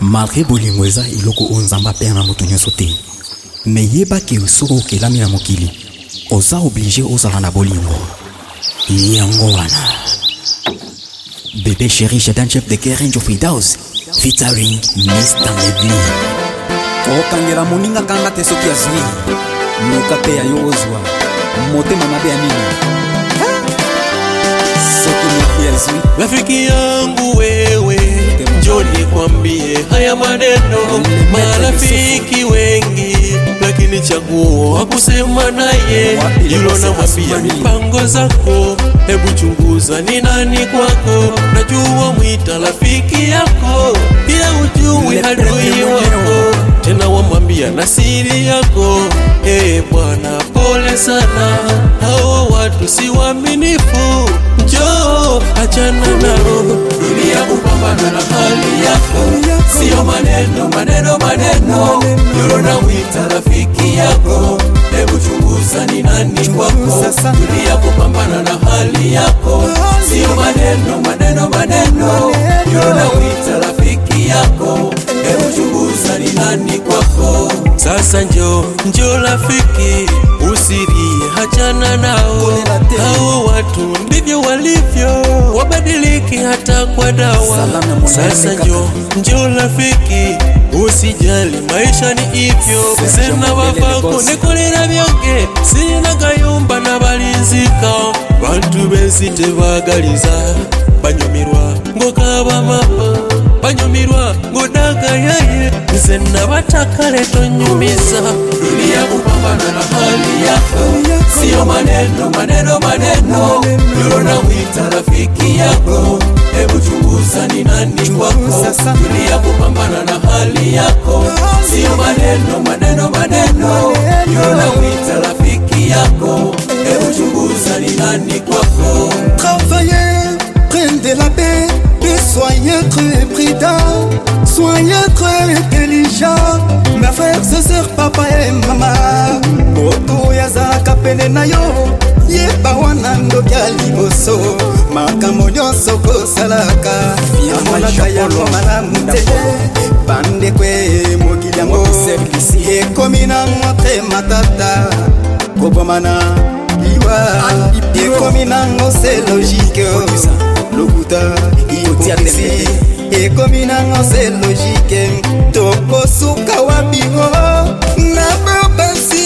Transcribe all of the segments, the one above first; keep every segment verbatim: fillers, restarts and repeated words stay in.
Malgré bolingo eza iloko onzamba père na moto nyonso te, mais yeba ke soko okelami na mokili oza obligé ozala na bolingo. Yango wana Bébé Chéri, j'ai un chef de Keren Jofridaus featuring Mister Medley. Okangela moninga kanga te soki azwi noka pe ya yo ozwa motema mabe ya nini soki noki azwi rafiki yangu wewe njoni kwambie haya maneno marafiki wengi lakini chaguo hakusema naye yule na mwambia mipango zako hebu chunguza ni nani kwako najua mwita rafiki yako pia ujui adui wako tena wamwambia na siri yako eh bwana pole sana hao watu si waaminifu njoo achana nao dunia kupambana na hali yako sio maneno maneno maneno yule na mwita rafiki yako hebu chunguza ni nani kwako dunia kupambana na hali yako sio maneno maneno maneno yule na mwita rafiki yako hebu chunguza ni nani kwako sasa njoo njoo rafiki usirie hachana nao hao watu ndivyo walivyo wabadiliki hata kwa dawa sasa njoo njoo rafiki usijali maisha ni hivyo sina wafako nikolera byange sina gayumba na balizika bantu besite bagaliza banyumirwa ngokaba mama banyumirwa ngodaga yaye sina bataka leto nyumiza dunia kupambana na hali yako sio maneno maneno maneno yule na mwita rafiki yako hebu chunguza ni nani kwako dunia kupambana na hali yako sio maneno maneno maneno yule na mwita rafiki yako hebu chunguza ni nani kwako travailler prendre la paix soyez très prudent, soyez très intelligent. Mes frères, et sœurs, papa et maman. Moto yazaka pene na yo, yeba wana ndokia liboso. Makambo nyonso kosalaka, amonaka yango malamu te. Bande kwe mokili yango, ekomi nango te matata. Kobomana liwa, ekomi nango c'est logique. Lokuta hypocrisie ekomi nango c'est logique toko suka wabingo na babasi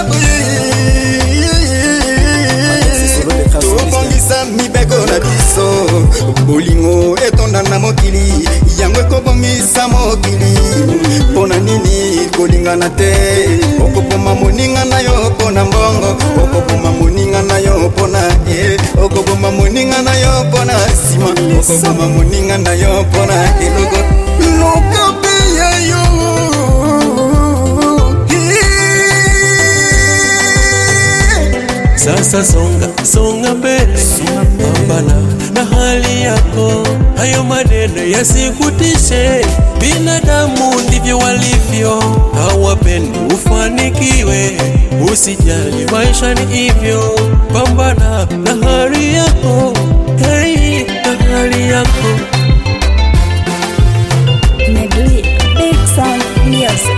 tobongisa mibeko na biso bolingo etonda na mokili yango ekobongisa mokili mpona nini kolingana te okoboma moninga na yo mpona mbongo okoboma moninga na yo mpona e okoboma moninga na yo mpona nsima okoboma moninga na yo mpona eloko lokabe ya yo sasa songa songa mbele pambana na hali yako hayo maneno yasikutishe binadamu ndivyo walivyo hawapendi ufanikiwe usijali maisha ni hivyo pambana na hali yako hey na hali yako Medley Big Sound Music.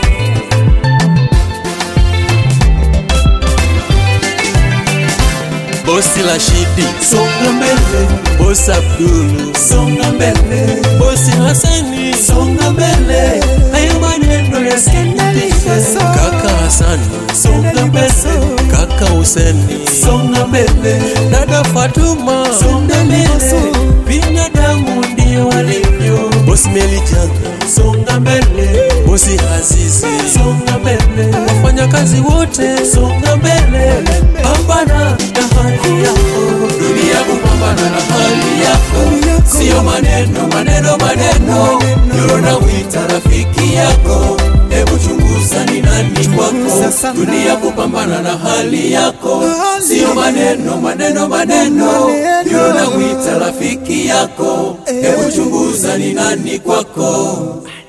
Bosi Rashidi songa mbele Bosi Abdulu songa mbele Bosi Hasani songa mbele hayo maneno yasikilize kaka Hasani songa mbele kaka Huseni songa mbele dada Fatuma songa mbele binadamu ndio walivyo Bosi Melijanga songa mbele Bosi Azizi songa mbele wafanya kazi wote songa mbele pambana na hali yako dunia kupambana na hali yako sio maneno maneno maneno yule na mwita rafiki yako hebu chunguza ni nani kwako dunia kupambana na hali yako sio maneno maneno maneno yule na mwita rafiki yako hebu chunguza ni nani kwako.